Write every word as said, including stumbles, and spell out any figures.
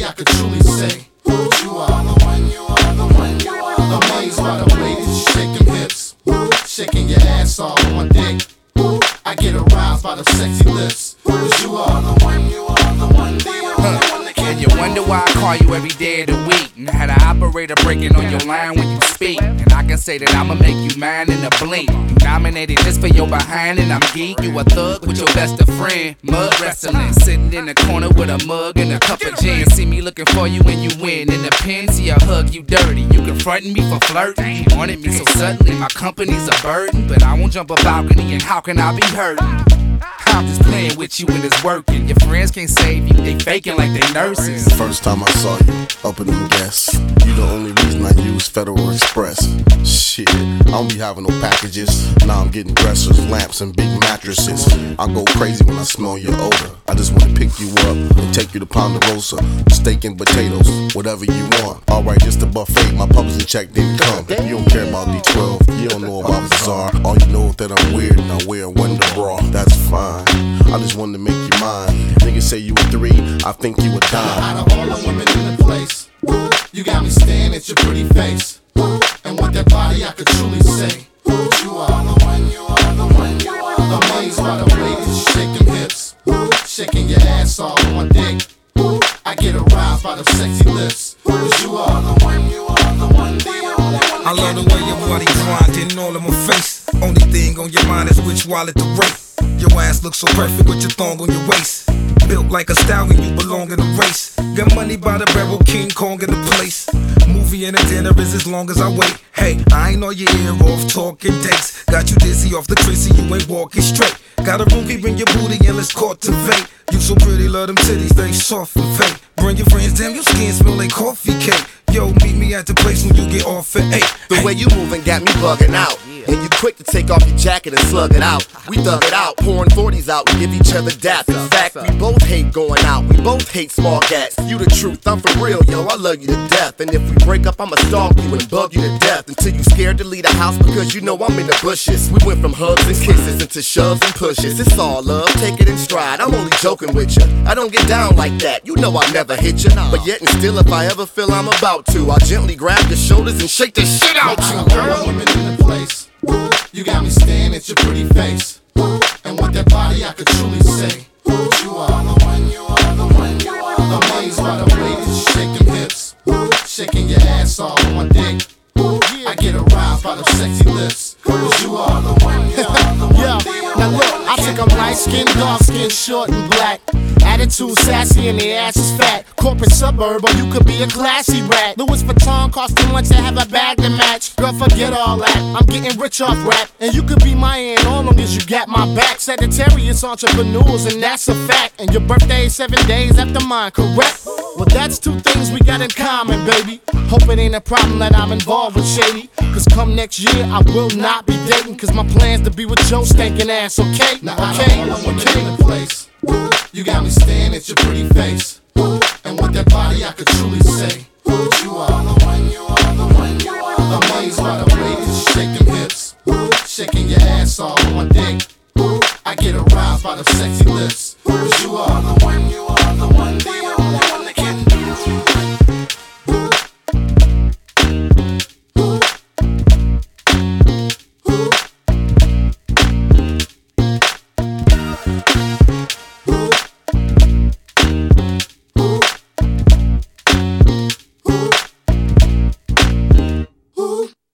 I could truly say, you are the one, you are the one, you are the one. Amazed by the way that you shake them hips, shaking your ass all on my dick. I get aroused by the sexy lips, cause you are the one, you are the one, the only one that can. And you wonder why I call you every day of the week, and had an operator breaking on your line when you speak. And I can say that I'ma make you mine in a blink. You nominated just for your behind, and I'm geek. You a thug with your best of friend, mud wrestling, sitting in the corner with a mug and a cup of gin. See me looking for you when you win in the pen. See I hug you dirty. You confronting me for flirting. You wanted me so suddenly, my company's a burden, but I won't jump a balcony, and how can I be hurting? I'm just playing with you and it's working. Your friends can't save you, they faking like they nurses. The first time I saw you, up in them gas, you the only reason I use Federal Express. Shit, I don't be having no packages. Now I'm getting dressers, lamps, and big mattresses. I go crazy when I smell your odor. I just wanna pick you up and take you to Ponderosa. Steak and potatoes, whatever you want. Alright, just a buffet, my publishing check didn't come. If you don't care about D twelve, you don't know about Bizarre. All you know is that I'm weird and I wear a Wonder Bra. That's fine, I just wanted to make you mine. Niggas say you a three, I think you a dime. Out of all the women in the place, you got me staring at your pretty face. And with that body I could truly say, you are the one, you are the one, you are the one. Amazed by the way that you shake them hips, shaking your ass all on my dick. I get aroused by the sexy lips, cause you are the one, you are the one, the only one. I love the way your body grinding all in my face. Only thing on your mind is which wallet to rate. Your ass looks so perfect with your thong on your waist. Built like a stallion, you belong in a race. Got money by the barrel, King Kong in the place. Movie and a dinner is as long as I wait. Hey, I ain't on your ear off talking dates. Got you dizzy off the Chrissy, you ain't walking straight. Got a room, bring your booty and let's cultivate. You so pretty, love them titties, they soft and fake. Bring your friends, damn, your skin smell like coffee cake. Yo, meet me at the place when you get off at eight. The way you moving got me bugging out. And you quick to take off your jacket and slug it out. We thug it out, pouring forties out, we give each other daps. In fact, we both hate going out, we both hate small gats. You the truth, I'm for real, yo, I love you to death. And if we break up, I'ma stalk you and bug you to death until you scared to leave the house because you know I'm in the bushes. We went from hugs and kisses into shoves and pushes. It's all love, take it in stride, I'm only joking with you. I don't get down like that, you know I never hit you. But yet and still, if I ever feel I'm about to, I'll gently grab your shoulders and shake the shit out you, girl. Women in the place, you got me staring at your pretty face. And with that body I could truly say, you are the one, you are the one, you are the one. Amazed by the way that you shake them hips, shaking your ass all on my dick. I get aroused by the sexy lips, cause you are the one, you are the one. Yo, now look, I think I'm light skinned, dark skinned, short and black. Attitude sassy and the ass is fat. Corporate suburb, or you could be a classy rat. Louis Vuitton cost too much to have a bag to match. Girl, forget all that, I'm getting rich off rap. And you could be my aunt all long as you got my back. Sagittarius entrepreneurs, and that's a fact. And your birthday is seven days after mine, correct? Well, that's two things we got in common, baby. Hope it ain't a problem that I'm involved with shady. Cause come next year, I will not be dating. Cause my plan's to be with your stinking ass, okay? Now Okay, all the women okay. in the place, you got me staring at your pretty face.